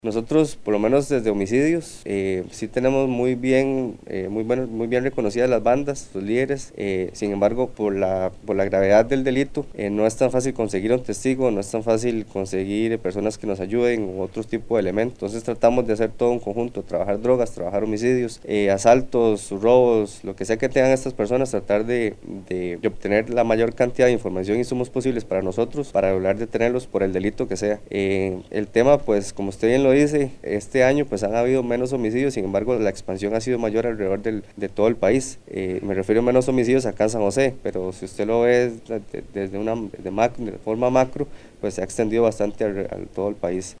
Nosotros, por lo menos desde homicidios, sí tenemos muy bien reconocidas las bandas, los líderes. Sin embargo, por la gravedad del delito, no es tan fácil conseguir un testigo, no es tan fácil conseguir personas que nos ayuden u otros tipos de elementos. Entonces tratamos de hacer todo un conjunto, trabajar drogas, trabajar homicidios, asaltos, robos, lo que sea que tengan estas personas, tratar de obtener la mayor cantidad de información y insumos posibles para nosotros, para lograr detenerlos por el delito que sea. El tema, pues, como usted bien lo dice, este año pues han habido menos homicidios, sin embargo la expansión ha sido mayor alrededor de todo el país. Me refiero a menos homicidios acá en San José, pero si usted lo ve desde de forma macro, pues se ha extendido bastante a todo el país.